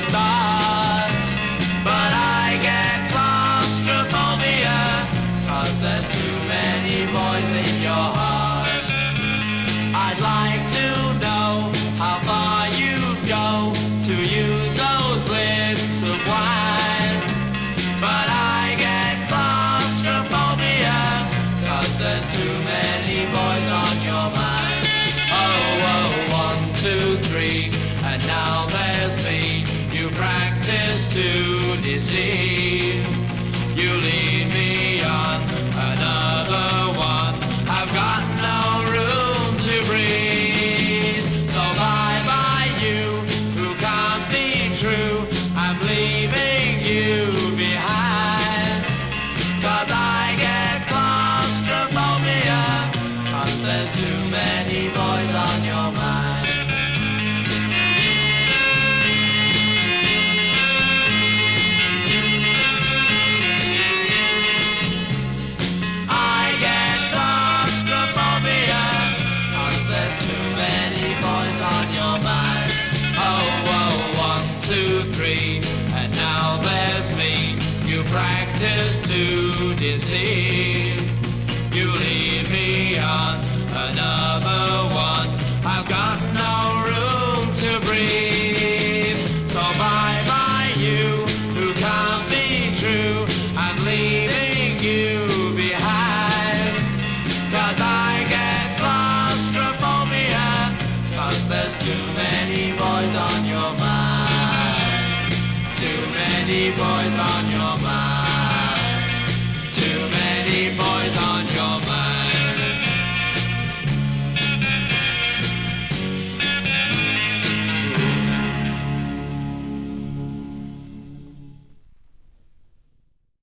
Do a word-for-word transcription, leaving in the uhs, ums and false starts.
start. But I get claustrophobia, 'cause there's too many boys in your heart. I'd like to know how far you'd go to use those lips of wine. But I get claustrophobia, 'cause there's too many boys on your mind. Oh, oh, one, two, three, and now there's me. You practice to deceive. You lead me on another one. I've got no room to breathe. So bye bye you who can't be true. I'm leaving you behind. 'Cause I get claustrophobia, 'cause there's too many boys on your mind. I get claustrophobia, 'cause there's too many boys on your mind. Oh, oh, one, two, three, and now there's me. You practice to deceive. You lead me on another one. I've got no room to breathe. So bye bye you who can't be true. I'm leaving you behind. 'Cause I get claustrophobia, 'cause there's too many boys on your mind. Too many boys on your mind.